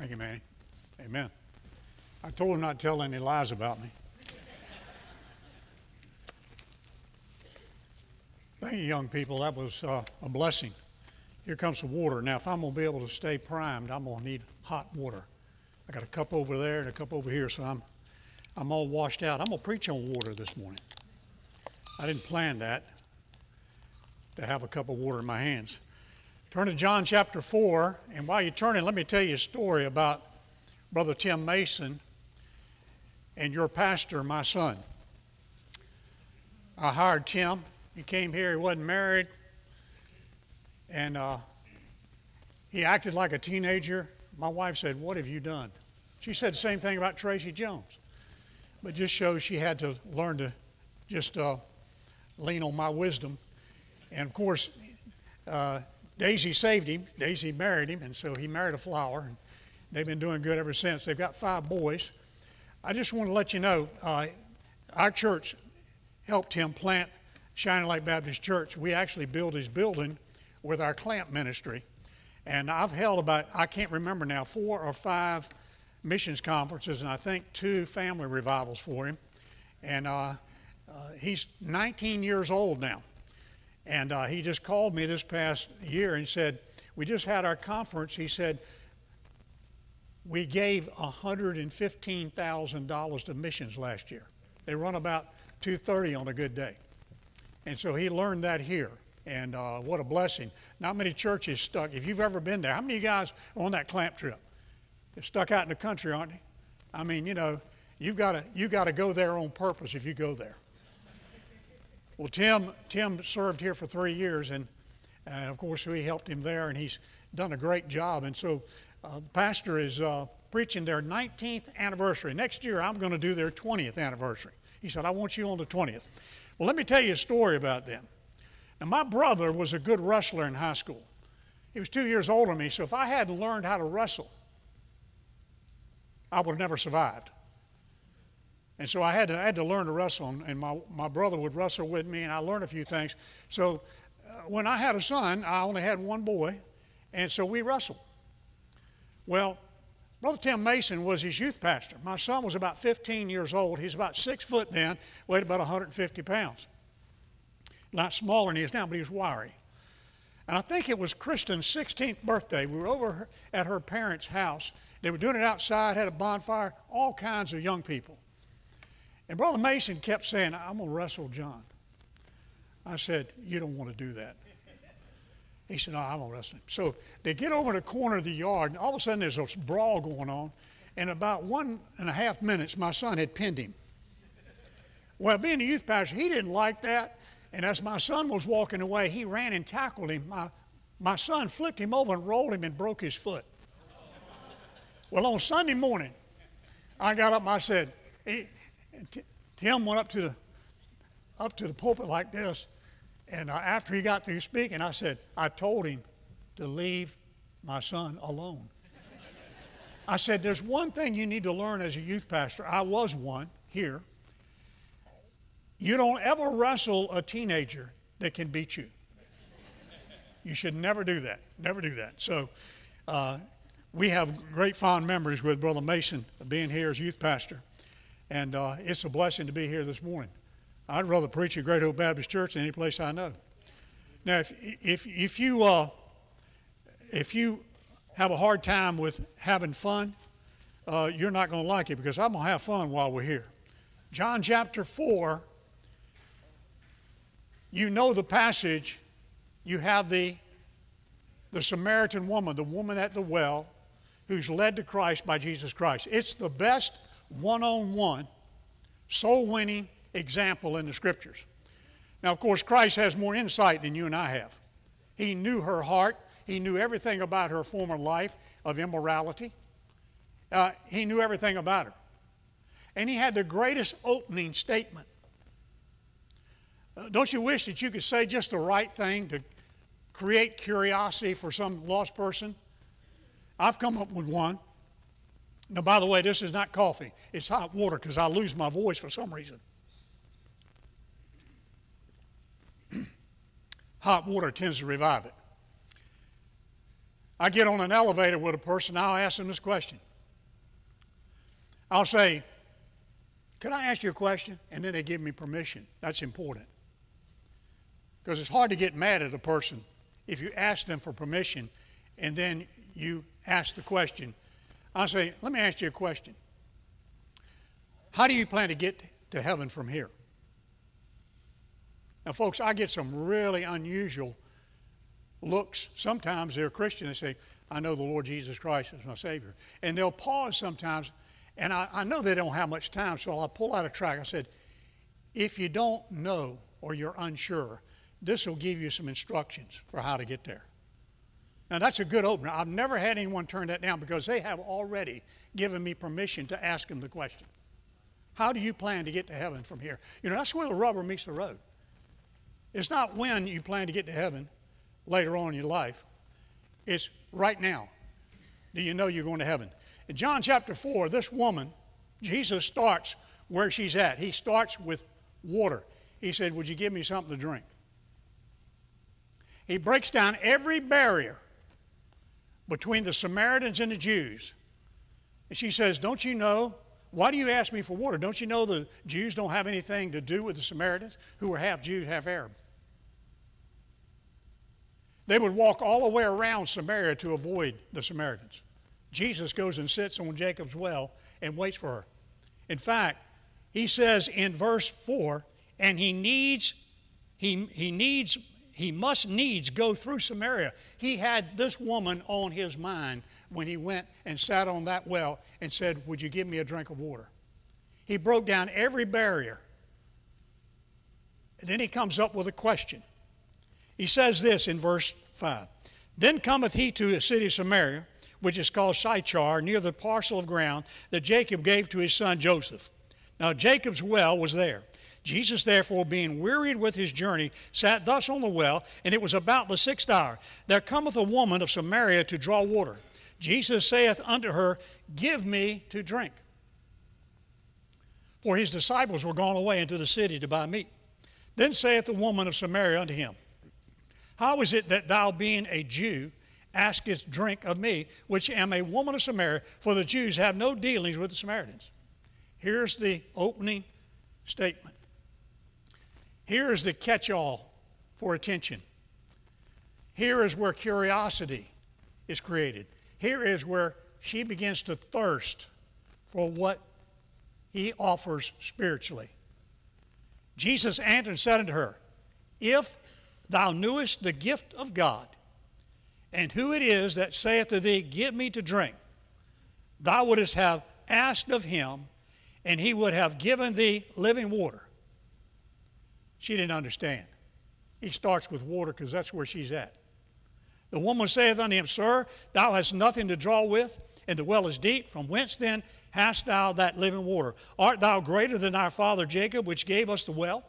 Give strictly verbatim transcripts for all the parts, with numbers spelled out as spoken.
Thank you, Manny. Amen. I told him not to tell any lies about me. Thank you, young people. That was uh, a blessing. Here comes some water. Now, if I'm going to be able to stay primed, I'm going to need hot water. I got a cup over there and a cup over here, so I'm, I'm all washed out. I'm going to preach on water this morning. I didn't plan that, to have a cup of water in my hands. Turn to John chapter four, and while you're turning, let me tell you a story about Brother Tim Mason and your pastor, my son. I hired Tim. He came here, he wasn't married, and uh, he acted like a teenager. My wife said, "What have you done?" She said the same thing about Tracy Jones, but just shows she had to learn to just uh, lean on my wisdom. And of course, uh, Daisy saved him. Daisy married him, and so he married a flower, and they've been doing good ever since. They've got five boys. I just want to let you know, uh, our church helped him plant Shining Light Baptist Church. We actually built his building with our clamp ministry. And I've held about, I can't remember now, four or five missions conferences, and I think two family revivals for him. And uh, uh, he's nineteen years old now. And uh, he just called me this past year and said, we just had our conference. He said, we gave one hundred fifteen thousand dollars to missions last year. They run about two hundred thirty on a good day. And so he learned that here. And uh, what a blessing. Not many churches stuck. If you've ever been there, how many of you guys are on that clamp trip? They're stuck out in the country, aren't they? I mean, you know, you've got to you got to go there on purpose if you go there. Well, Tim Tim served here for three years, and, and of course we helped him there, and he's done a great job. And so uh, the pastor is uh, preaching their nineteenth anniversary. Next year I'm going to do their twentieth anniversary. He said, I want you on the twentieth. Well, let me tell you a story about them. Now, my brother was a good wrestler in high school. He was two years older than me, so if I hadn't learned how to wrestle, I would have never survived. And so I had to, I had to learn to wrestle, and my, my brother would wrestle with me, and I learned a few things. So uh, when I had a son, I only had one boy, and so we wrestled. Well, Brother Tim Mason was his youth pastor. My son was about fifteen years old. He's about six foot then, weighed about one hundred fifty pounds. A lot smaller than he is now, but he was wiry. And I think it was Kristen's sixteenth birthday. We were over at her parents' house. They were doing it outside, had a bonfire, all kinds of young people. And Brother Mason kept saying, I'm going to wrestle John. I said, you don't want to do that. He said, no, I'm going to wrestle him. So they get over to the corner of the yard, and all of a sudden there's a brawl going on. And in about one and a half minutes, my son had pinned him. Well, being a youth pastor, he didn't like that. And as my son was walking away, he ran and tackled him. My, my son flipped him over and rolled him and broke his foot. Well, on Sunday morning, I got up and I said, he, Tim went up to the up to the pulpit like this, and uh, after he got through speaking, I said, I told him to leave my son alone. I said, there's one thing you need to learn as a youth pastor. I was one here. You don't ever wrestle a teenager that can beat you. You should never do that. Never do that. So uh, we have great fond memories with Brother Mason being here as youth pastor. And uh, it's a blessing to be here this morning. I'd rather preach at Great Hope Baptist Church than any place I know. Now, if if if you uh, if you have a hard time with having fun, uh, you're not going to like it, because I'm going to have fun while we're here. John chapter four. You know the passage. You have the the Samaritan woman, the woman at the well, who's led to Christ by Jesus Christ. It's the best one-on-one, soul-winning example in the Scriptures. Now, of course, Christ has more insight than you and I have. He knew her heart. He knew everything about her former life of immorality. Uh, he knew everything about her. And he had the greatest opening statement. Uh, don't you wish that you could say just the right thing to create curiosity for some lost person? I've come up with one. Now, by the way, this is not coffee. It's hot water, because I lose my voice for some reason. Hot water tends to revive it. I get on an elevator with a person, I'll ask them this question. I'll say, "Can I ask you a question?" And then they give me permission. That's important. Because it's hard to get mad at a person if you ask them for permission and then you ask the question. I'll say, "Let me ask you a question. How do you plan to get to heaven from here?" Now, folks, I get some really unusual looks. Sometimes they're Christian and say, "I know the Lord Jesus Christ is my Savior." And they'll pause sometimes, and I, I know they don't have much time, so I'll pull out a tract. I said, "If you don't know or you're unsure, this will give you some instructions for how to get there." Now, that's a good opener. I've never had anyone turn that down because they have already given me permission to ask them the question. How do you plan to get to heaven from here? You know, that's where the rubber meets the road. It's not when you plan to get to heaven later on in your life. It's right now. Do you know you're going to heaven? In John chapter four, this woman, Jesus starts where she's at. He starts with water. He said, "Would you give me something to drink?" He breaks down every barrier between the Samaritans and the Jews. And she says, "Don't you know? Why do you ask me for water? Don't you know the Jews don't have anything to do with the Samaritans, who were half Jew, half Arab?" They would walk all the way around Samaria to avoid the Samaritans. Jesus goes and sits on Jacob's well and waits for her. In fact, he says in verse four, and he needs, he, he needs, he must needs go through Samaria. He had this woman on his mind when he went and sat on that well and said, "Would you give me a drink of water?" He broke down every barrier. And then he comes up with a question. He says this in verse five. "Then cometh he to a city of Samaria, which is called Sychar, near the parcel of ground that Jacob gave to his son Joseph. Now Jacob's well was there. Jesus, therefore, being wearied with his journey, sat thus on the well, and it was about the sixth hour. There cometh a woman of Samaria to draw water. Jesus saith unto her, Give me to drink. For his disciples were gone away into the city to buy meat. Then saith the woman of Samaria unto him, How is it that thou, being a Jew, askest drink of me, which am a woman of Samaria? For the Jews have no dealings with the Samaritans." Here's the opening statement. Here is the catch-all for attention. Here is where curiosity is created. Here is where she begins to thirst for what he offers spiritually. Jesus answered and said unto her, If thou knewest the gift of God, and who it is that saith to thee, Give me to drink, thou wouldest have asked of him, and he would have given thee living water. She didn't understand. He starts with water because that's where she's at. The woman saith unto him, Sir, thou hast nothing to draw with, and the well is deep. From whence then hast thou that living water? Art thou greater than our father Jacob, which gave us the well,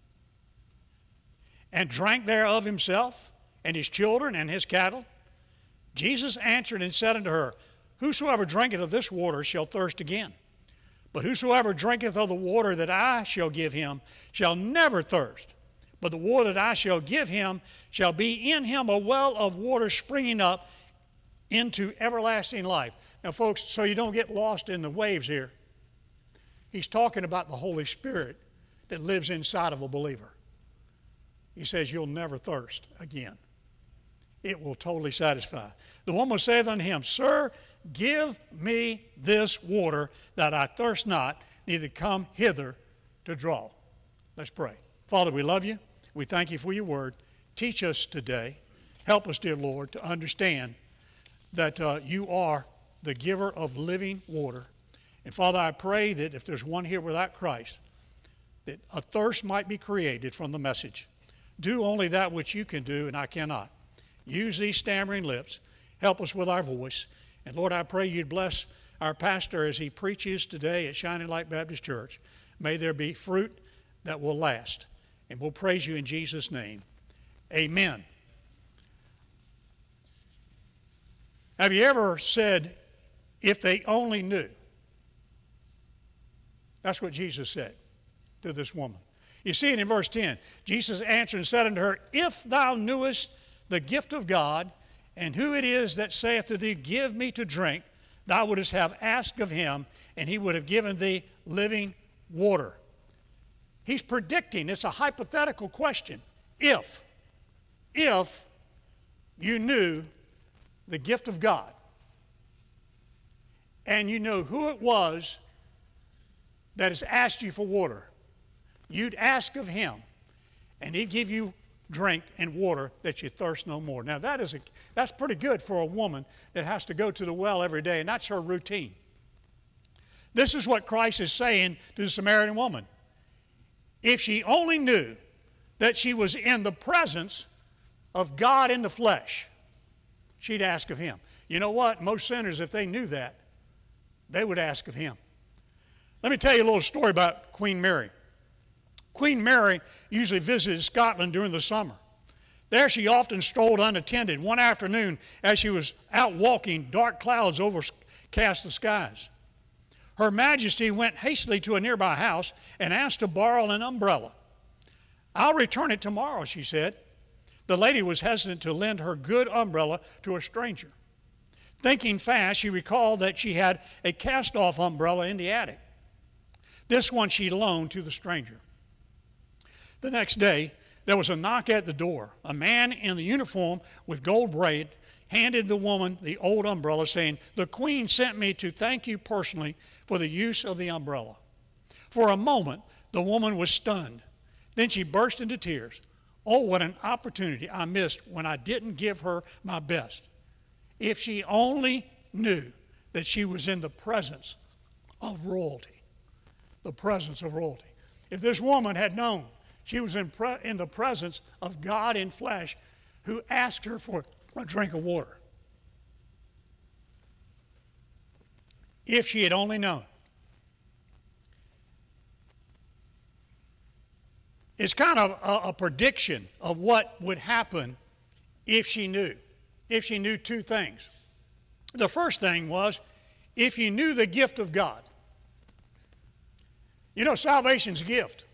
and drank thereof himself, and his children, and his cattle? Jesus answered and said unto her, Whosoever drinketh of this water shall thirst again. But whosoever drinketh of the water that I shall give him shall never thirst. But the water that I shall give him shall be in him a well of water springing up into everlasting life. Now, folks, so you don't get lost in the waves here, he's talking about the Holy Spirit that lives inside of a believer. He says, You'll never thirst again. It will totally satisfy. The woman saith unto him, Sir, give me this water that I thirst not, neither come hither to draw. Let's pray. Father, we love you. We thank you for your word. Teach us today. Help us, dear Lord, to understand that uh, you are the giver of living water. And Father, I pray that if there's one here without Christ, that a thirst might be created from the message. Do only that which you can do, and I cannot. Use these stammering lips. Help us with our voice. And Lord, I pray you'd bless our pastor as he preaches today at Shining Light Baptist Church. May there be fruit that will last. And we'll praise you in Jesus' name. Amen. Have you ever said, if they only knew? That's what Jesus said to this woman. You see it in verse ten. Jesus answered and said unto her, If thou knewest the gift of God, And who it is that saith to thee, Give me to drink, thou wouldest have asked of him, and he would have given thee living water. He's predicting, it's a hypothetical question. If, if you knew the gift of God, and you know who it was that has asked you for water, you'd ask of him, and he'd give you drink and water that you thirst no more. Now that is a, that's pretty good for a woman that has to go to the well every day, and that's her routine. This is what Christ is saying to the Samaritan woman. If she only knew that she was in the presence of God in the flesh, she'd ask of him. You know what? Most sinners, if they knew that, they would ask of him. Let me tell you a little story about Queen Mary. Queen Mary usually visited Scotland during the summer. There she often strolled unattended. One afternoon, as she was out walking, dark clouds overcast the skies. Her Majesty went hastily to a nearby house and asked to borrow an umbrella. I'll return it tomorrow, she said. The lady was hesitant to lend her good umbrella to a stranger. Thinking fast, she recalled that she had a cast-off umbrella in the attic. This one she loaned to the stranger. The next day, there was a knock at the door. A man in the uniform with gold braid handed the woman the old umbrella, saying, The Queen sent me to thank you personally for the use of the umbrella. For a moment, the woman was stunned. Then she burst into tears. Oh, what an opportunity I missed when I didn't give her my best. If she only knew that she was in the presence of royalty. The presence of royalty. If this woman had known she was in, pre- in the presence of God in flesh who asked her for a drink of water. If she had only known. It's kind of a, a prediction of what would happen if she knew. If she knew two things. The first thing was, if you knew the gift of God. You know, salvation's a gift.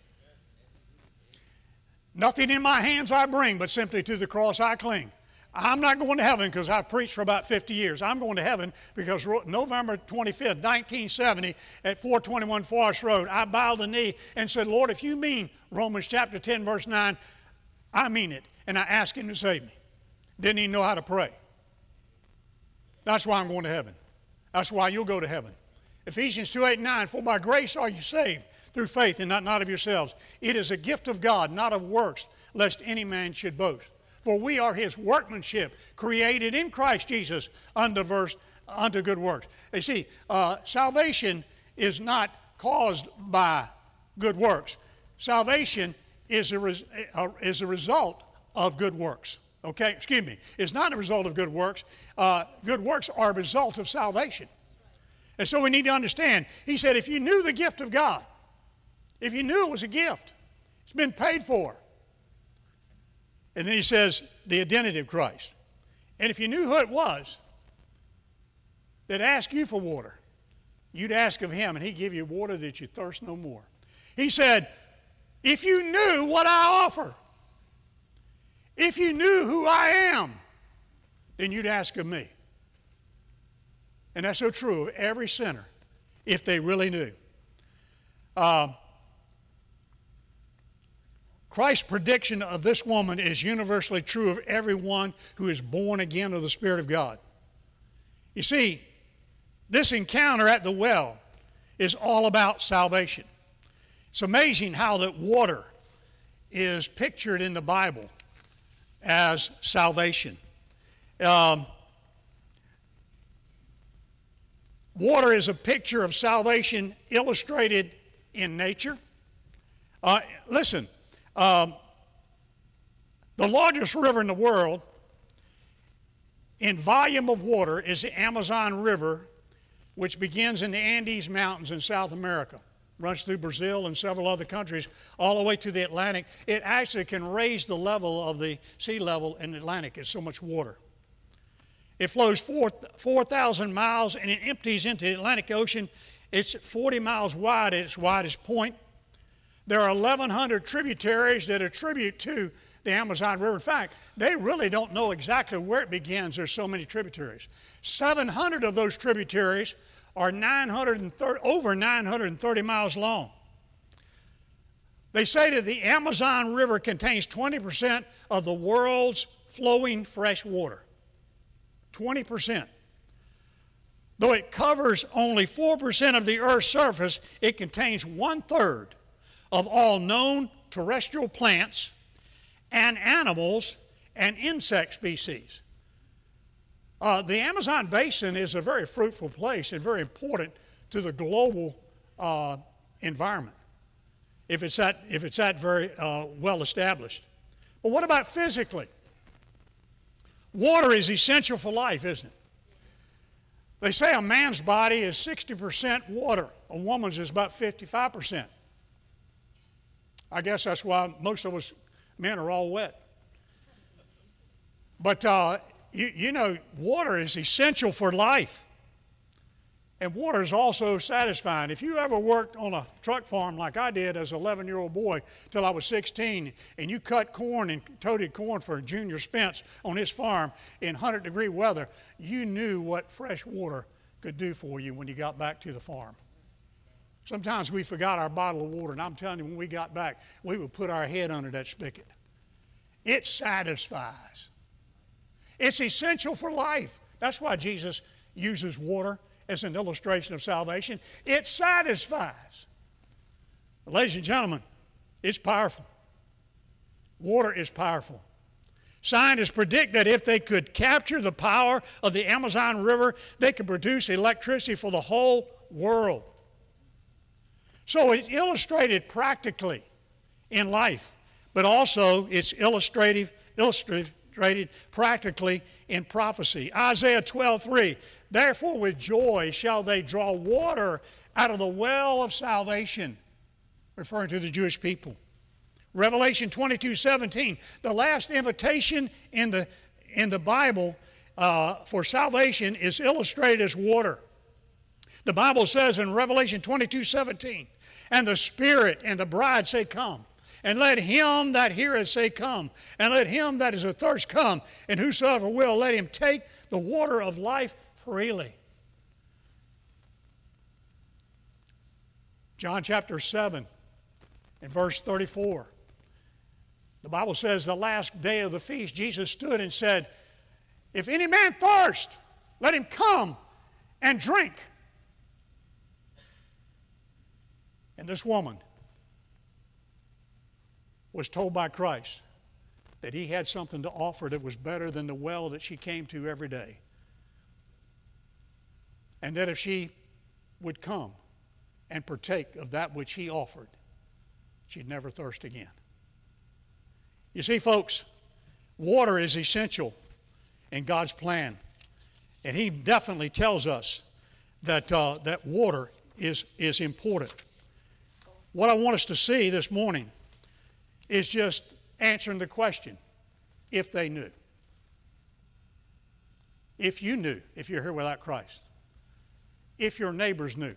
Nothing in my hands I bring, but simply to the cross I cling. I'm not going to heaven because I've preached for about fifty years. I'm going to heaven because November twenty-fifth, nineteen seventy, at four twenty-one Forest Road, I bowed the knee and said, Lord, if you mean Romans chapter ten, verse nine, I mean it. And I asked him to save me. Didn't even know how to pray. That's why I'm going to heaven. That's why you'll go to heaven. Ephesians two, eight, and nine, for by grace are you saved through faith and not, not of yourselves. It is a gift of God, not of works, lest any man should boast. For we are his workmanship, created in Christ Jesus unto, verse, unto good works. You see, uh, salvation is not caused by good works. Salvation is a, res, uh, is a result of good works. Okay, excuse me. It's not a result of good works. Uh, good works are a result of salvation. And so we need to understand. He said, if you knew the gift of God, if you knew it was a gift, it's been paid for. And then he says, the identity of Christ. And if you knew who it was that asked you for water, you'd ask of him, and he'd give you water that you thirst no more. He said, if you knew what I offer, if you knew who I am, then you'd ask of me. And that's so true of every sinner, if they really knew. Um, Christ's prediction of this woman is universally true of everyone who is born again of the Spirit of God. You see, this encounter at the well is all about salvation. It's amazing how that water is pictured in the Bible as salvation. Um, water is a picture of salvation illustrated in nature. Uh, listen, um, the largest river in the world in volume of water is the Amazon River, which begins in the Andes Mountains in South America, runs through Brazil and several other countries, all the way to the Atlantic. It actually can raise the level of the sea level in the Atlantic. It's so much water. It flows four thousand miles and it empties into the Atlantic Ocean. It's forty miles wide at its widest point. There are eleven hundred tributaries that attribute to the Amazon River. In fact, they really don't know exactly where it begins. There's so many tributaries. seven hundred of those tributaries are nine hundred thirty, over nine hundred thirty miles long. They say that the Amazon River contains twenty percent of the world's flowing fresh water. twenty percent. Though it covers only four percent of the Earth's surface, it contains one-third of all known terrestrial plants and animals and insect species. Uh, the Amazon Basin is a very fruitful place and very important to the global uh, environment if it's that, if it's that very uh, well established. But what about physically? Water is essential for life, isn't it? They say a man's body is sixty percent water. A woman's is about fifty-five percent. I guess that's why most of us men are all wet. But, uh, you, you know, water is essential for life. And water is also satisfying. If you ever worked on a truck farm like I did as an eleven-year-old boy till I was sixteen, and you cut corn and toted corn for Junior Spence on his farm in one hundred degree weather, you knew what fresh water could do for you when you got back to the farm. Sometimes we forgot our bottle of water, and I'm telling you, when we got back, we would put our head under that spigot. It satisfies. It's essential for life. That's why Jesus uses water as an illustration of salvation. It satisfies. Ladies and gentlemen, it's powerful. Water is powerful. Scientists predict that if they could capture the power of the Amazon River, they could produce electricity for the whole world. So it's illustrated practically in life, but also it's illustrative, illustrative practically in prophecy. Isaiah twelve three, therefore with joy shall they draw water out of the well of salvation, referring to the Jewish people. Revelation twenty-two seventeen, the last invitation in the, in the Bible uh, for salvation is illustrated as water. The Bible says in Revelation twenty-two seventeen, and the Spirit and the bride say, come. And let him that heareth say, come. And let him that is athirst come. And whosoever will, let him take the water of life freely. John chapter seven and verse thirty-four. The Bible says the last day of the feast, Jesus stood and said, if any man thirst, let him come and drink. And this woman was told by Christ that he had something to offer that was better than the well that she came to every day. And that if she would come and partake of that which he offered, she'd never thirst again. You see, folks, water is essential in God's plan. And he definitely tells us that, uh, that water is, is important. What I want us to see this morning is just answering the question, if they knew. If you knew, if you're here without Christ. If your neighbors knew.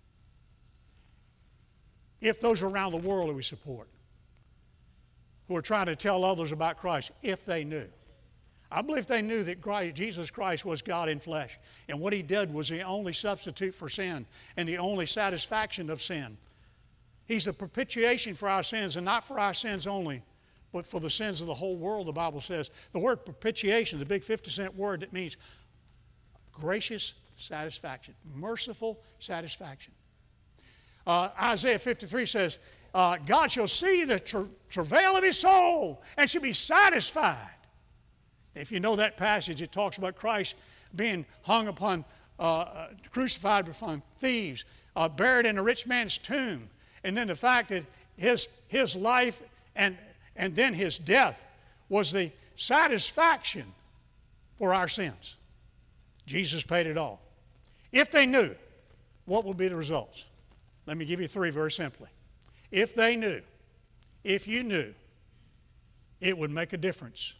If those around the world that we support, who are trying to tell others about Christ, if they knew. I believe they knew that Christ, Jesus Christ was God in flesh, and what he did was the only substitute for sin and the only satisfaction of sin. He's the propitiation for our sins, and not for our sins only, but for the sins of the whole world, the Bible says. The word propitiation, the big fifty cent word that means gracious satisfaction, merciful satisfaction. Uh, Isaiah fifty-three says, uh, God shall see the tra- travail of his soul and shall be satisfied. If you know that passage, it talks about Christ being hung upon, uh, crucified upon thieves, uh, buried in a rich man's tomb. And then the fact that his, his life and, and then his death was the satisfaction for our sins. Jesus paid it all. If they knew, what would be the results? Let me give you three very simply. If they knew, if you knew, it would make a difference.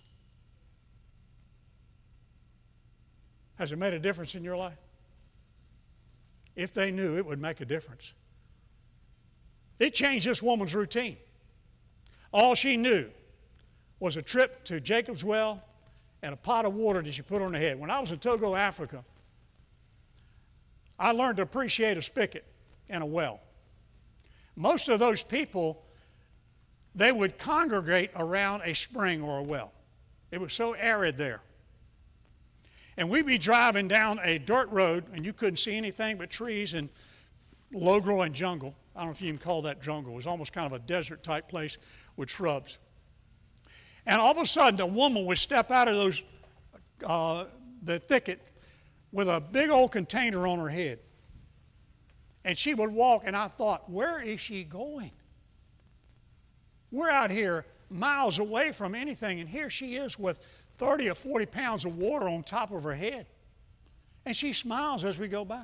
Has it made a difference in your life? If they knew, it would make a difference. It changed this woman's routine. All she knew was a trip to Jacob's Well and a pot of water that you put on the head. When I was in Togo, Africa, I learned to appreciate a spigot and a well. Most of those people, they would congregate around a spring or a well. It was so arid there. And we'd be driving down a dirt road, and you couldn't see anything but trees and low-growing jungle. I don't know if you can call that jungle. It was almost kind of a desert-type place with shrubs. And all of a sudden, a woman would step out of those, uh, the thicket with a big old container on her head. And she would walk, and I thought, where is she going? We're out here miles away from anything, and here she is with thirty or forty pounds of water on top of her head. And she smiles as we go by.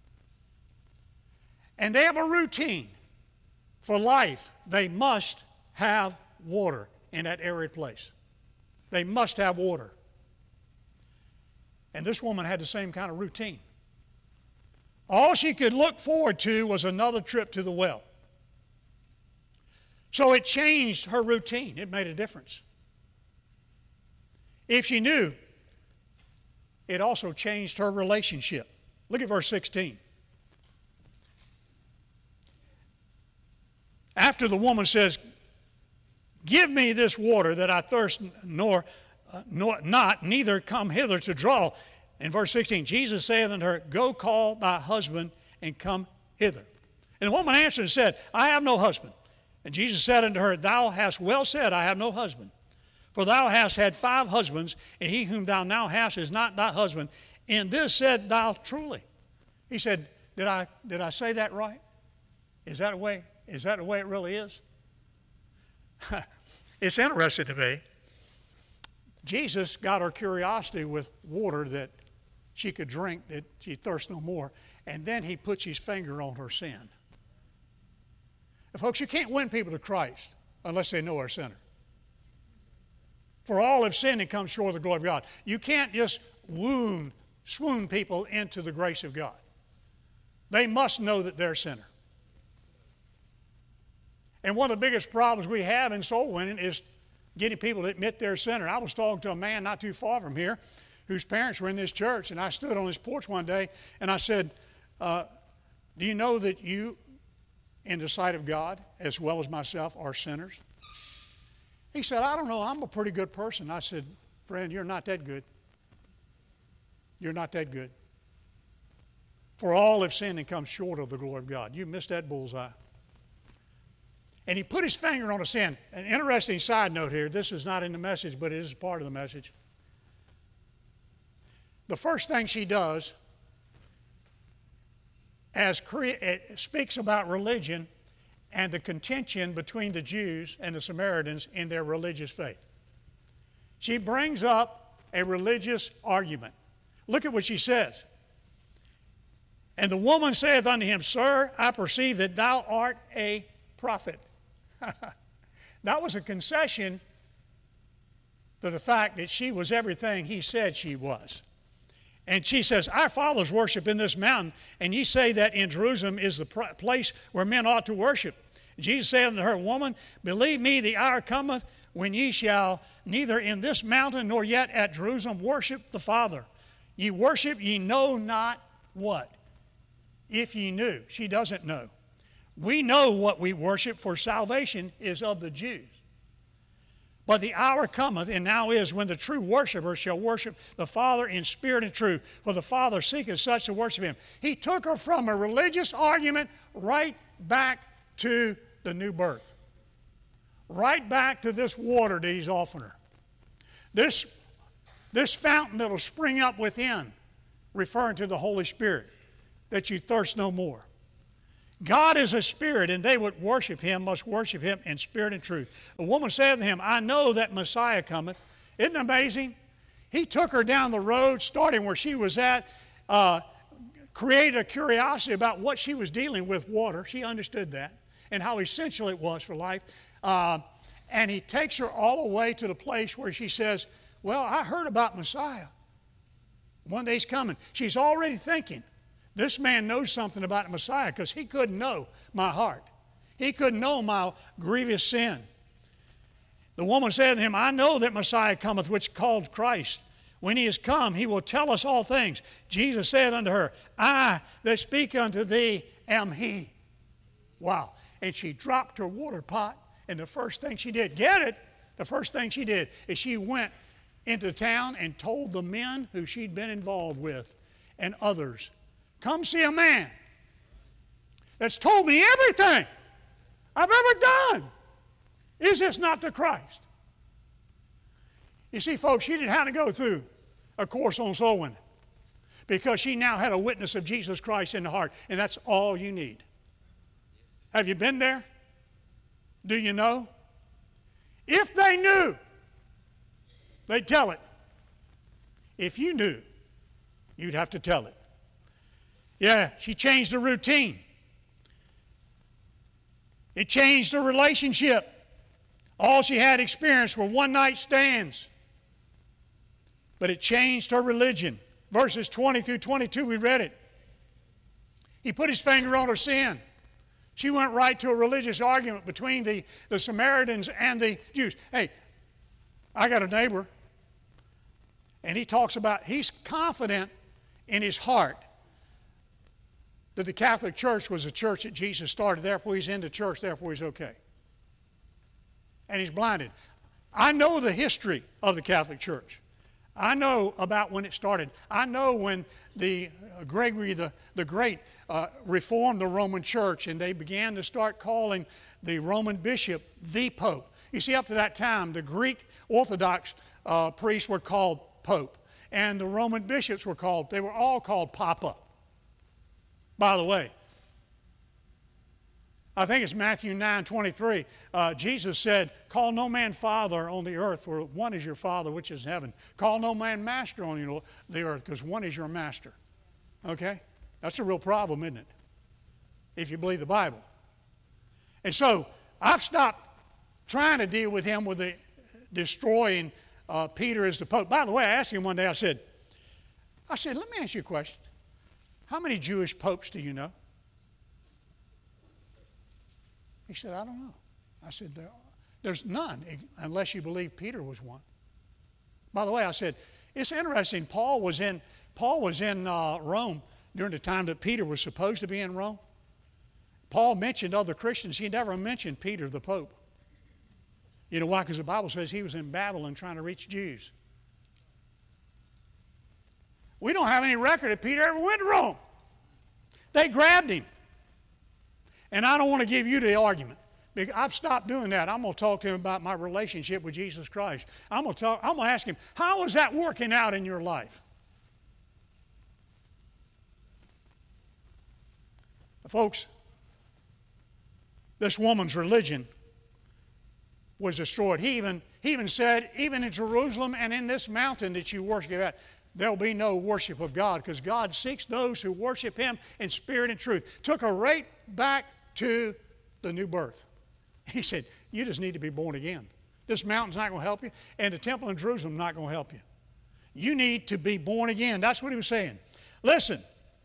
And they have a routine for life. They must have water in that arid place. They must have water. And this woman had the same kind of routine. All she could look forward to was another trip to the well. So it changed her routine. It made a difference. If she knew, it also changed her relationship. Look at verse sixteen. After the woman says, give me this water that I thirst nor, uh, nor not, neither come hither to draw. In verse sixteen, Jesus saith unto her, go call thy husband and come hither. And the woman answered and said, I have no husband. And Jesus said unto her, thou hast well said, I have no husband. For thou hast had five husbands, and he whom thou now hast is not thy husband. In this said thou truly. He said, did I, did I say that right? Is that the way, is that the way it really is? It's interesting to me. Jesus got her curiosity with water that she could drink, that she thirst no more, and then he puts his finger on her sin. And folks, you can't win people to Christ unless they know our sinner. For all have sinned and come short of the glory of God. You can't just wound, swoon people into the grace of God. They must know that they're a sinner. And one of the biggest problems we have in soul winning is getting people to admit they're a sinner. I was talking to a man not too far from here whose parents were in this church, and I stood on his porch one day and I said, uh, do you know that you, in the sight of God, as well as myself, are sinners? He said, I don't know, I'm a pretty good person. I said, friend, you're not that good. You're not that good. For all have sinned and come short of the glory of God. You missed that bullseye. And he put his finger on a sin. An interesting side note here. This is not in the message, but it is part of the message. The first thing she does, as it speaks about religion and the contention between the Jews and the Samaritans in their religious faith. She brings up a religious argument. Look at what she says. And the woman saith unto him, Sir, I perceive that thou art a prophet. That was a concession to the fact that she was everything he said she was. And she says, our fathers worship in this mountain, and ye say that in Jerusalem is the place where men ought to worship. Jesus said unto her, Woman, believe me, the hour cometh when ye shall neither in this mountain nor yet at Jerusalem worship the Father. Ye worship, ye know not what. If ye knew. She doesn't know. We know what we worship, for salvation is of the Jews. But the hour cometh, and now is, when the true worshipers shall worship the Father in spirit and truth. For the Father seeketh such to worship him. He took her from a religious argument right back to the new birth. Right back to this water that he's offering her. This, this fountain that will spring up within, referring to the Holy Spirit, that you thirst no more. God is a spirit, and they would worship him must worship him in spirit and truth. The woman said to him, I know that Messiah cometh. Isn't it amazing? He took her down the road, starting where she was at, uh, created a curiosity about what she was dealing with, water. She understood that, and how essential it was for life. Uh, and he takes her all the way to the place where she says, well, I heard about Messiah. One day's coming. She's already thinking, this man knows something about the Messiah, because he couldn't know my heart. He couldn't know my grievous sin. The woman said to him, I know that Messiah cometh, which is called Christ. When he is come, he will tell us all things. Jesus said unto her, I that speak unto thee am he. Wow. And she dropped her water pot, and the first thing she did, get it? The first thing she did is she went into town and told the men who she'd been involved with and others, come see a man that's told me everything I've ever done. Is this not the Christ? You see, folks, she didn't have to go through a course on soul winning because she now had a witness of Jesus Christ in the heart, and that's all you need. Have you been there? Do you know? If they knew, they'd tell it. If you knew, you'd have to tell it. Yeah, she changed the routine. It changed the relationship. All she had experienced were one-night stands. But it changed her religion. Verses twenty through twenty-two, we read it. He put his finger on her sin. She went right to a religious argument between the, the Samaritans and the Jews. Hey, I got a neighbor, and he talks about, he's confident in his heart that the Catholic Church was a church that Jesus started, therefore he's into church, therefore he's okay. And he's blinded. I know the history of the Catholic Church. I know about when it started. I know when the uh, Gregory the, the Great uh, reformed the Roman Church, and they began to start calling the Roman bishop the Pope. You see, up to that time, the Greek Orthodox uh, priests were called Pope, and the Roman bishops were called, they were all called Papa. By the way, I think it's Matthew nine twenty-three. Uh, Jesus said, call no man father on the earth, for one is your Father which is in heaven. Call no man master on the earth, because one is your master. Okay? That's a real problem, isn't it? If you believe the Bible. And so, I've stopped trying to deal with him with the destroying uh, Peter as the Pope. By the way, I asked him one day, I said, I said, let me ask you a question. How many Jewish popes do you know? He said, I don't know. I said, there, there's none, unless you believe Peter was one. By the way, I said, it's interesting, Paul was in, Paul was in uh, Rome during the time that Peter was supposed to be in Rome. Paul mentioned other Christians. He never mentioned Peter the Pope. You know why? Because the Bible says he was in Babylon trying to reach Jews. We don't have any record that Peter ever went to Rome. They grabbed him. And I don't want to give you the argument. I've stopped doing that. I'm going to talk to him about my relationship with Jesus Christ. I'm going to talk, I'm going to ask him, how is that working out in your life? Folks, this woman's religion was destroyed. He even, he even said, even in Jerusalem and in this mountain that you worship at, there'll be no worship of God, because God seeks those who worship him in spirit and truth. Took her right back to the new birth. He said, you just need to be born again. This mountain's not going to help you, and the temple in Jerusalem is not going to help you. You need to be born again. That's what he was saying. Listen,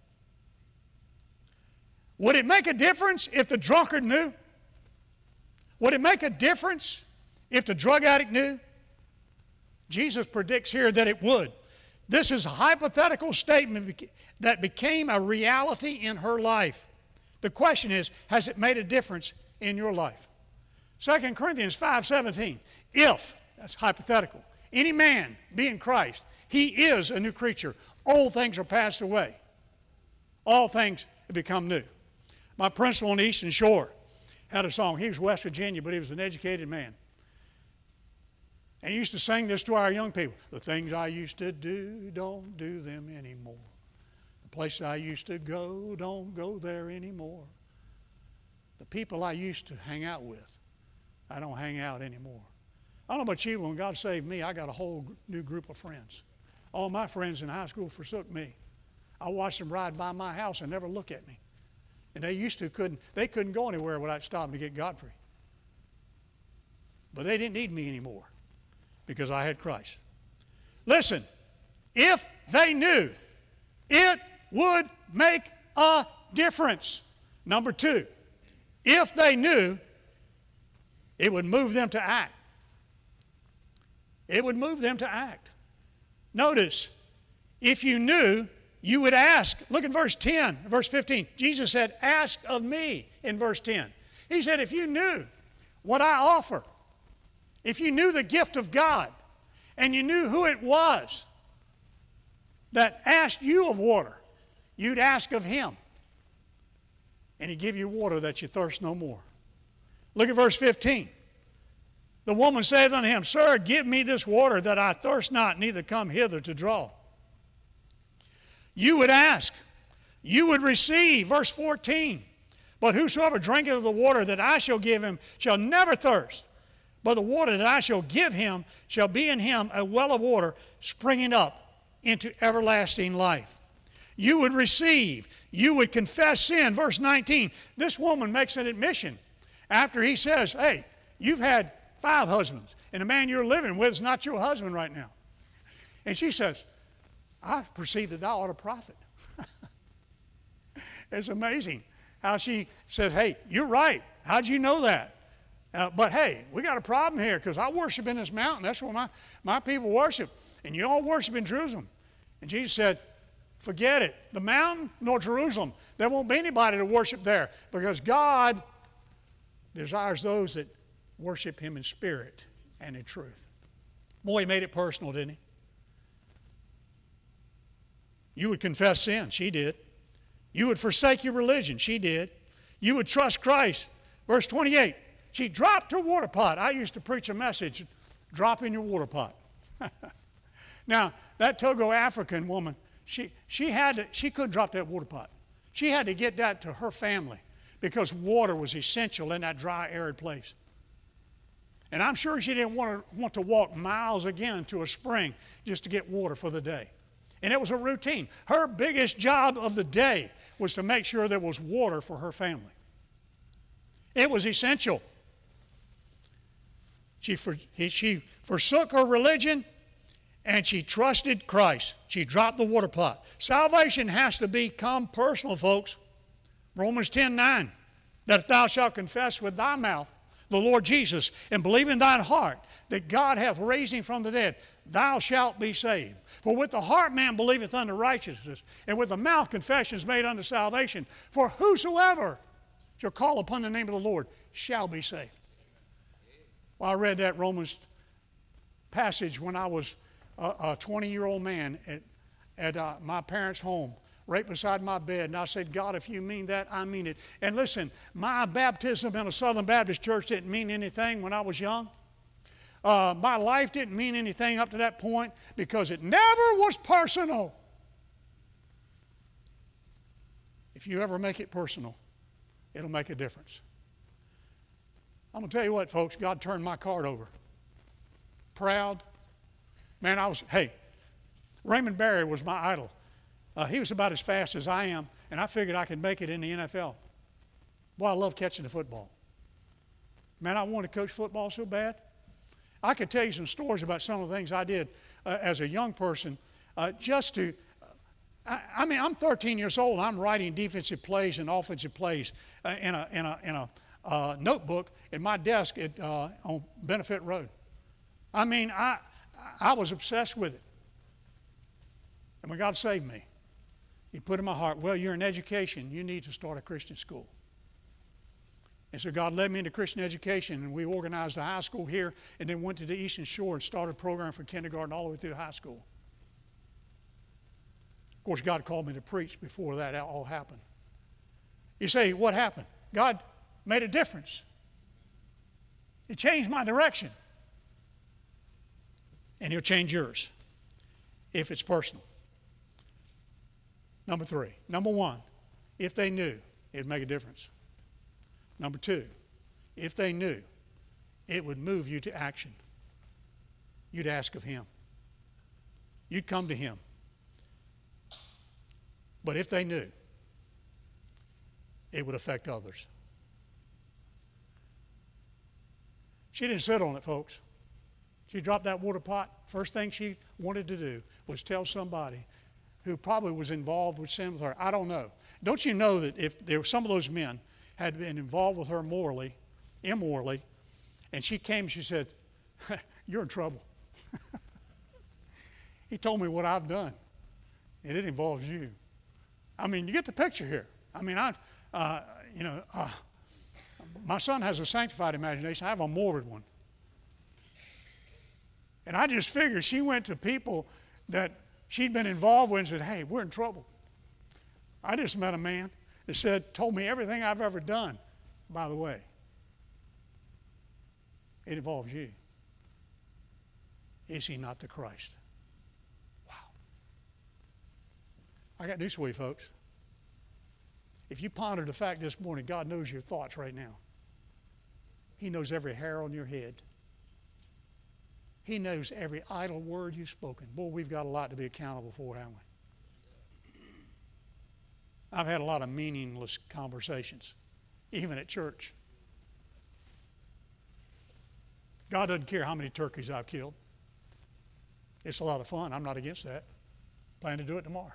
would it make a difference if the drunkard knew? Would it make a difference if the drug addict knew? Jesus predicts here that it would. This is a hypothetical statement that became a reality in her life. The question is, has it made a difference in your life? Second Corinthians five seventeen. If, that's hypothetical, any man be in Christ, he is a new creature. Old things are passed away. All things have become new. My principal on the Eastern Shore had a song. He was West Virginia, but he was an educated man. And he used to sing this to our young people. The things I used to do, don't do them anymore. The places I used to go, don't go there anymore. The people I used to hang out with, I don't hang out anymore. I don't know about you, but when God saved me, I got a whole new group of friends. All my friends in high school forsook me. I watched them ride by my house and never look at me. And they used to couldn't, they couldn't go anywhere without stopping to get Godfrey. But they didn't need me anymore because I had Christ. Listen, if they knew, it would make a difference. Number two, if they knew, it would move them to act. It would move them to act. Notice, if you knew, you would ask. Look at verse ten, verse fifteen. Jesus said, ask of me in verse ten. He said, if you knew what I offer, if you knew the gift of God, and you knew who it was that asked you of water, you'd ask of him, and he'd give you water that you thirst no more. Look at verse fifteen. The woman saith unto him, Sir, give me this water that I thirst not, neither come hither to draw. You would ask, you would receive. Verse fourteen. But whosoever drinketh of the water that I shall give him shall never thirst. But the water that I shall give him shall be in him a well of water springing up into everlasting life. You would receive. You would confess sin. Verse nineteen. This woman makes an admission after he says, hey, you've had five husbands, and the man you're living with is not your husband right now. And she says, I perceive that thou art a prophet. It's amazing how she says, hey, you're right. How'd you know that? Uh, but hey, we got a problem here because I worship in this mountain. That's where my, my people worship. And you all worship in Jerusalem. And Jesus said, forget it. The mountain nor Jerusalem. There won't be anybody to worship there because God desires those that worship him in spirit and in truth. Boy, he made it personal, didn't he? You would confess sin. She did. You would forsake your religion. She did. You would trust Christ. Verse twenty-eight. She dropped her water pot. I used to preach a message, drop in your water pot. Now, that Togo African woman, she, she, had to, she couldn't drop that water pot. She had to get that to her family because water was essential in that dry, arid place. And I'm sure she didn't want to, want to walk miles again to a spring just to get water for the day. And it was a routine. Her biggest job of the day was to make sure there was water for her family. It was essential. She, for, he, she forsook her religion and she trusted Christ. She dropped the water pot. Salvation has to become personal, folks. Romans ten nine, that if thou shalt confess with thy mouth the Lord Jesus and believe in thine heart that God hath raised him from the dead, thou shalt be saved. For with the heart man believeth unto righteousness, and with the mouth confession is made unto salvation. For whosoever shall call upon the name of the Lord shall be saved. Well, I read that Romans passage when I was a twenty-year-old man at, at uh, my parents' home, right beside my bed. And I said, God, if you mean that, I mean it. And listen, my baptism in a Southern Baptist church didn't mean anything when I was young. Uh, my life didn't mean anything up to that point because it never was personal. If you ever make it personal, it'll make a difference. I'm going to tell you what, folks, God turned my card over. Proud. Man, I was, hey, Raymond Berry was my idol. Uh, he was about as fast as I am, and I figured I could make it in the N F L. Boy, I love catching the football. Man, I wanted to coach football so bad. I could tell you some stories about some of the things I did uh, as a young person uh, just to, uh, I, I mean, I'm thirteen years old, and I'm writing defensive plays and offensive plays uh, in a, in a, in a uh, notebook at my desk at, uh, on Benefit Road. I mean, I, I was obsessed with it. And when God saved me, he put in my heart, well, you're in education, you need to start a Christian school. And so God led me into Christian education, and we organized a high school here, and then went to the Eastern Shore and started a program for kindergarten all the way through high school. Of course, God called me to preach before that all happened. You say, what happened? God made a difference. He changed my direction. And he'll change yours if it's personal. Number three. Number one, if they knew, it'd make a difference. Number two, if they knew, it would move you to action. You'd ask of him. You'd come to him. But if they knew, it would affect others. She didn't sit on it, folks. She dropped that water pot. First thing she wanted to do was tell somebody who probably was involved with sin with her. I don't know. Don't you know that if there were some of those men had been involved with her morally, immorally, and she came and she said, you're in trouble. He told me what I've done, and it involves you. I mean, you get the picture here. I mean, I, uh, you know, uh, my son has a sanctified imagination. I have a morbid one. And I just figured she went to people that she'd been involved with and said, hey, we're in trouble. I just met a man that said, told me everything I've ever done. By the way, it involves you. Is he not the Christ? Wow. I got news for you, folks. If you ponder the fact this morning, God knows your thoughts right now. He knows every hair on your head. He knows every idle word you've spoken. Boy, we've got a lot to be accountable for, haven't we? I've had a lot of meaningless conversations, even at church. God doesn't care how many turkeys I've killed. It's a lot of fun. I'm not against that. Plan to do it tomorrow.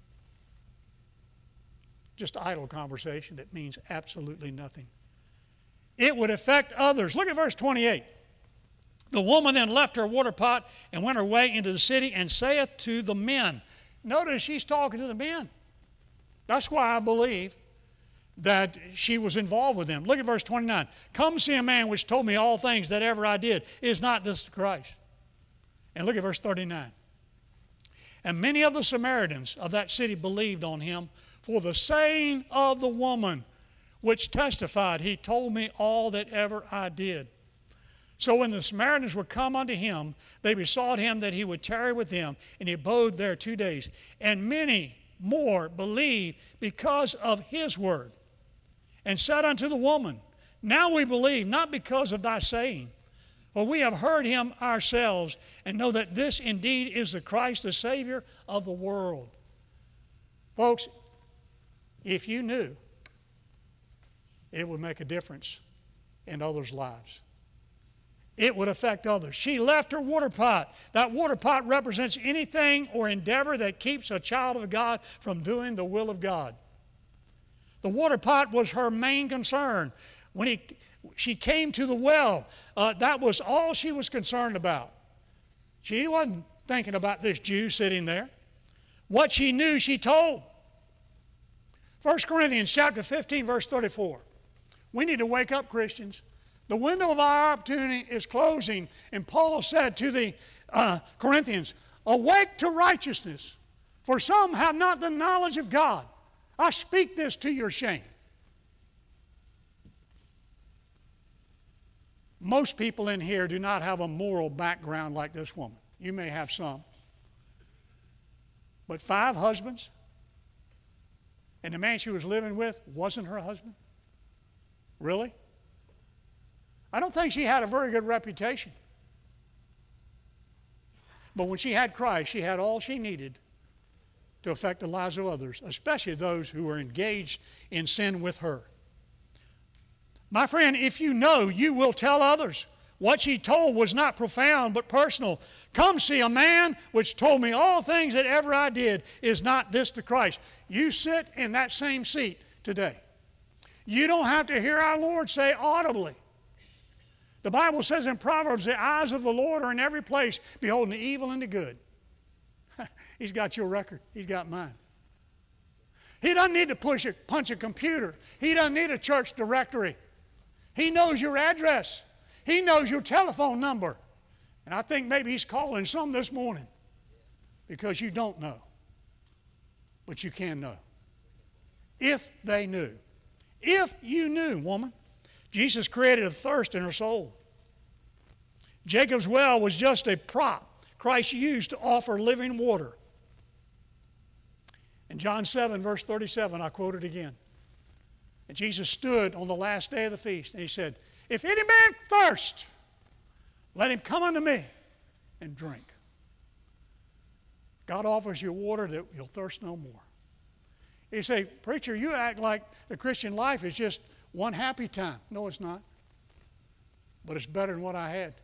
Just idle conversation that means absolutely nothing. It would affect others. Look at verse twenty-eight. The woman then left her water pot and went her way into the city and saith to the men. Notice she's talking to the men. That's why I believe that she was involved with them. Look at verse twenty-nine. Come see a man which told me all things that ever I did. Is not this the Christ? And look at verse thirty-nine. And many of the Samaritans of that city believed on him for the saying of the woman, which testified, he told me all that ever I did. So when the Samaritans were come unto him, they besought him that he would tarry with them, and he abode there two days. And many more believed because of his word, and said unto the woman, now we believe, not because of thy saying, for we have heard him ourselves, and know that this indeed is the Christ, the Savior of the world. Folks, if you knew, it would make a difference in others' lives. It would affect others. She left her water pot. That water pot represents anything or endeavor that keeps a child of God from doing the will of God. The water pot was her main concern. When he, she came to the well, uh, that was all she was concerned about. She wasn't thinking about this Jew sitting there. What she knew, she told. First Corinthians chapter fifteen, verse thirty-four. We need to wake up, Christians. The window of our opportunity is closing, and Paul said to the uh, Corinthians, awake to righteousness, for some have not the knowledge of God. I speak this to your shame. Most people in here do not have a moral background like this woman. You may have some. But five husbands, and the man she was living with wasn't her husband? Really? I don't think she had a very good reputation. But when she had Christ, she had all she needed to affect the lives of others, especially those who were engaged in sin with her. My friend, if you know, you will tell others. What she told was not profound but personal. Come see a man which told me all things that ever I did. Is not this the Christ? You sit in that same seat today. You don't have to hear our Lord say audibly. The Bible says in Proverbs, the eyes of the Lord are in every place, beholding the evil and the good. He's got your record. He's got mine. He doesn't need to push a, punch a computer. He doesn't need a church directory. He knows your address. He knows your telephone number. And I think maybe he's calling some this morning because you don't know. But you can know. If they knew. If you knew, woman. Jesus created a thirst in her soul. Jacob's well was just a prop Christ used to offer living water. In John seven, verse thirty-seven, I quote it again. And Jesus stood on the last day of the feast, and he said, if any man thirst, let him come unto me and drink. God offers you water that you'll thirst no more. You say, preacher, you act like the Christian life is just one happy time. No, it's not. But it's better than what I had.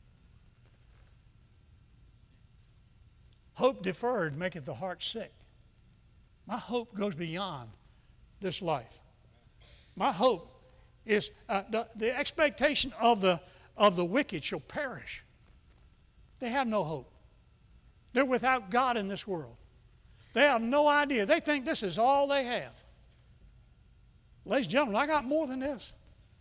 Hope deferred maketh the heart sick. My hope goes beyond this life. My hope is uh, the, the expectation of the, of the wicked shall perish. They have no hope. They're without God in this world. They have no idea. They think this is all they have. Ladies and gentlemen, I got more than this.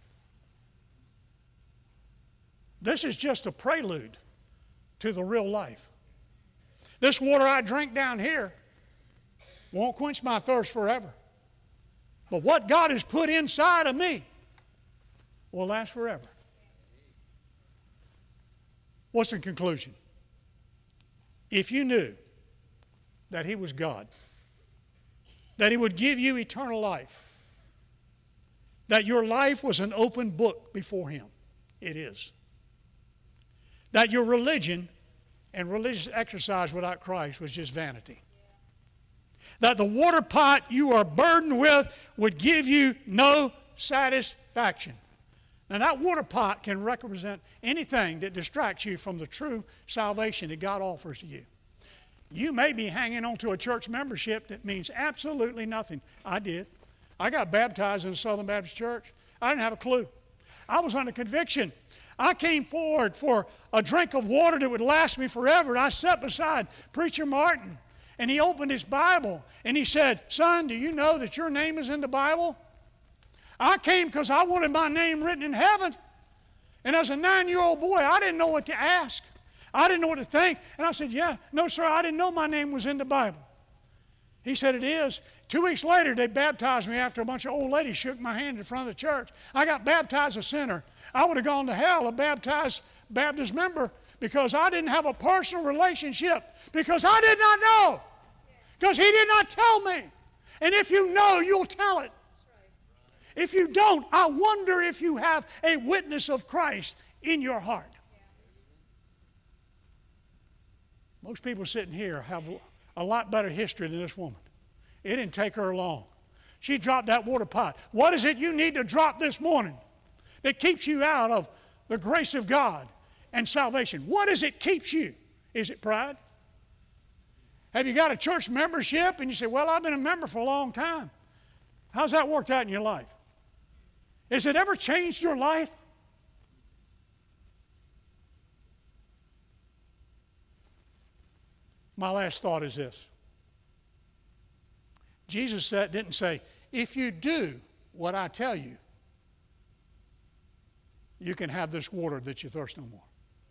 This is just a prelude to the real life. This water I drink down here won't quench my thirst forever. But what God has put inside of me will last forever. What's the conclusion? If you knew that He was God, that He would give you eternal life, that your life was an open book before Him, it is. That your religion and religious exercise without Christ was just vanity. That the water pot you are burdened with would give you no satisfaction. Now that water pot can represent anything that distracts you from the true salvation that God offers to you. You may be hanging on to a church membership that means absolutely nothing. I did. I got baptized in the Southern Baptist Church. I didn't have a clue. I was under conviction. I came forward for a drink of water that would last me forever. And I sat beside Preacher Martin, and he opened his Bible, and he said, "Son, do you know that your name is in the Bible?" I came because I wanted my name written in heaven. And as a nine-year-old boy, I didn't know what to ask. I didn't know what to think. And I said, "Yeah, no, sir, I didn't know my name was in the Bible." He said, "It is." Two weeks later, they baptized me after a bunch of old ladies shook my hand in front of the church. I got baptized a sinner. I would have gone to hell a baptized Baptist member because I didn't have a personal relationship, because I did not know, because He did not tell me. And if you know, you'll tell it. If you don't, I wonder if you have a witness of Christ in your heart. Most people sitting here have a lot better history than this woman. It didn't take her long. She dropped that water pot. What is it you need to drop this morning that keeps you out of the grace of God and salvation? What is it keeps you? Is it pride? Have you got a church membership and you say, "Well, I've been a member for a long time"? How's that worked out in your life? Has it ever changed your life? My last thought is this. Jesus said, didn't say, "If you do what I tell you, you can have this water that you thirst no more."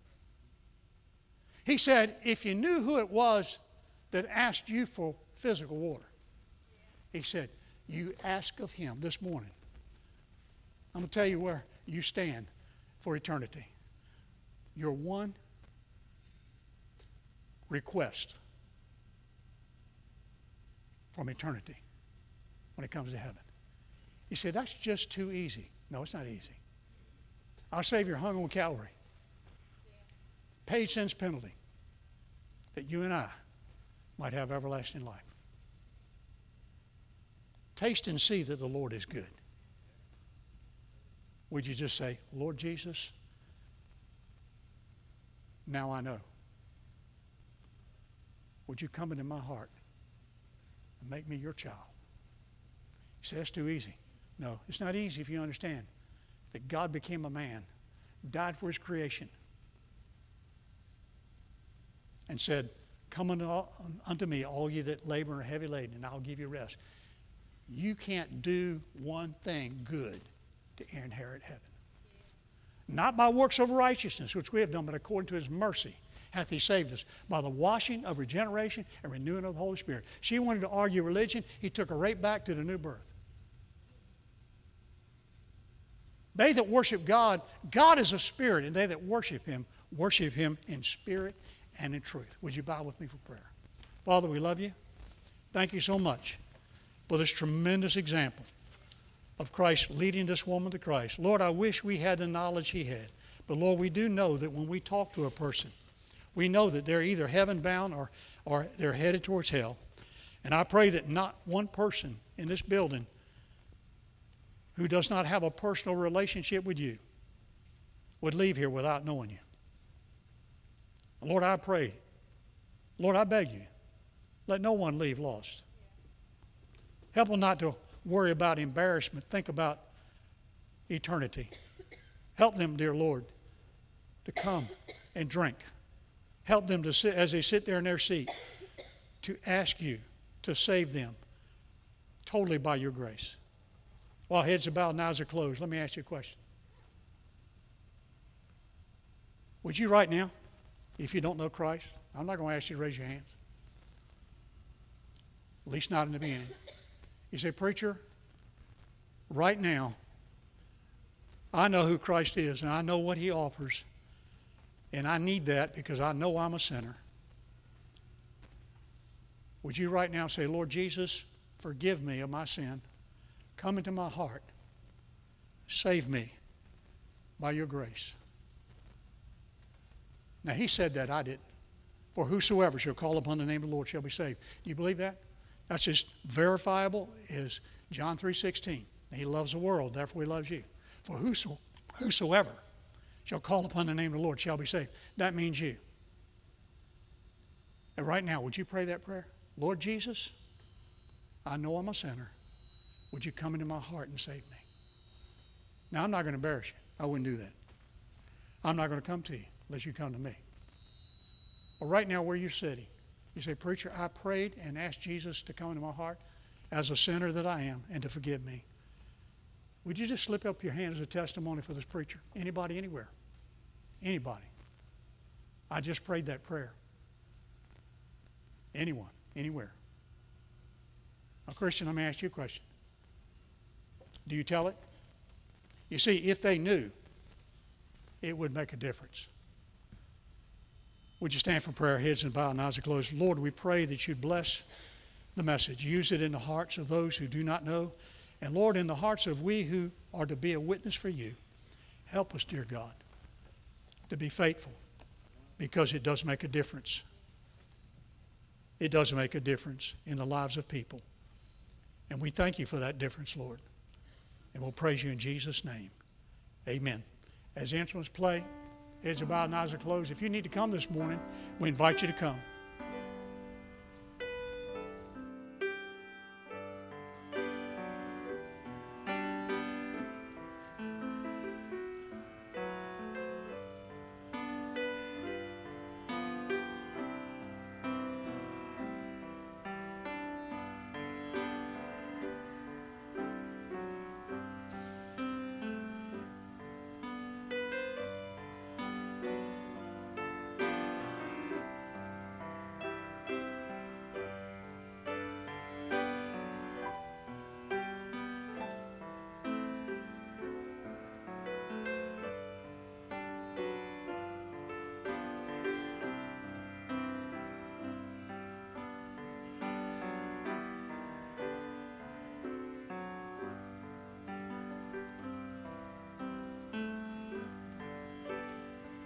He said, "If you knew who it was that asked you for physical water," He said, "you ask of Him this morning." I'm going to tell you where you stand for eternity. Your one request from eternity when it comes to heaven. He said, "That's just too easy." No, it's not easy. Our Savior hung on Calvary, paid sin's penalty, that you and I might have everlasting life. Taste and see that the Lord is good. Would you just say, "Lord Jesus, now I know. Would you come into my heart and make me your child?" You say, "That's too easy." No, it's not easy if you understand that God became a man, died for His creation, and said, "Come unto, unto me, all ye that labor and are heavy laden, and I'll give you rest." You can't do one thing good to inherit heaven. Not by works of righteousness, which we have done, but according to His mercy hath He saved us, by the washing of regeneration and renewing of the Holy Spirit. She wanted to argue religion. He took her right back to the new birth. They that worship God, God is a spirit, and they that worship Him, worship Him in spirit and in truth. Would you bow with me for prayer? Father, we love You. Thank You so much for this tremendous example of Christ leading this woman to Christ. Lord, I wish we had the knowledge He had. But Lord, we do know that when we talk to a person, we know that they're either heaven-bound or, or they're headed towards hell. And I pray that not one person in this building who does not have a personal relationship with You would leave here without knowing You. Lord, I pray. Lord, I beg You, let no one leave lost. Help them not to worry about embarrassment. Think about eternity. Help them, dear Lord, to come and drink Help them to sit, as they sit there in their seat, to ask you to save them totally by your grace. While heads are bowed and eyes are closed, let me ask you a question. Would you right now, if you don't know Christ, I'm not going to ask you to raise your hands. At least not in the beginning. You say, preacher, right now, I know who Christ is and I know what he offers. And I need that because I know I'm a sinner. Would you right now say, Lord Jesus, forgive me of my sin. Come into my heart. Save me by your grace. Now, he said that, I didn't. For whosoever shall call upon the name of the Lord shall be saved. Do you believe that? That's as verifiable as John three sixteen. He loves the world, therefore he loves you. For whoso, whosoever shall call upon the name of the Lord shall be saved. That means you. And right now, would you pray that prayer? Lord Jesus, I know I'm a sinner. Would you come into my heart and save me? Now, I'm not going to embarrass you. I wouldn't do that. I'm not going to come to you unless you come to me. Well, right now, where you're sitting, you say, preacher, I prayed and asked Jesus to come into my heart as a sinner that I am and to forgive me. Would you just slip up your hand as a testimony for this preacher? Anybody, anywhere? Anybody? I just prayed that prayer. Anyone, anywhere. Now, Christian, let me ask you a question. Do you tell it? You see, if they knew, it would make a difference. Would you stand for prayer, heads and bow and eyes are closed? Lord, we pray that you'd bless the message. Use it in the hearts of those who do not know. And Lord, in the hearts of we who are to be a witness for you, help us, dear God, to be faithful because it does make a difference. It does make a difference in the lives of people. And we thank you for that difference, Lord. And we'll praise you in Jesus' name. Amen. As the instruments play, heads are bowed and eyes are closed. If you need to come this morning, we invite you to come.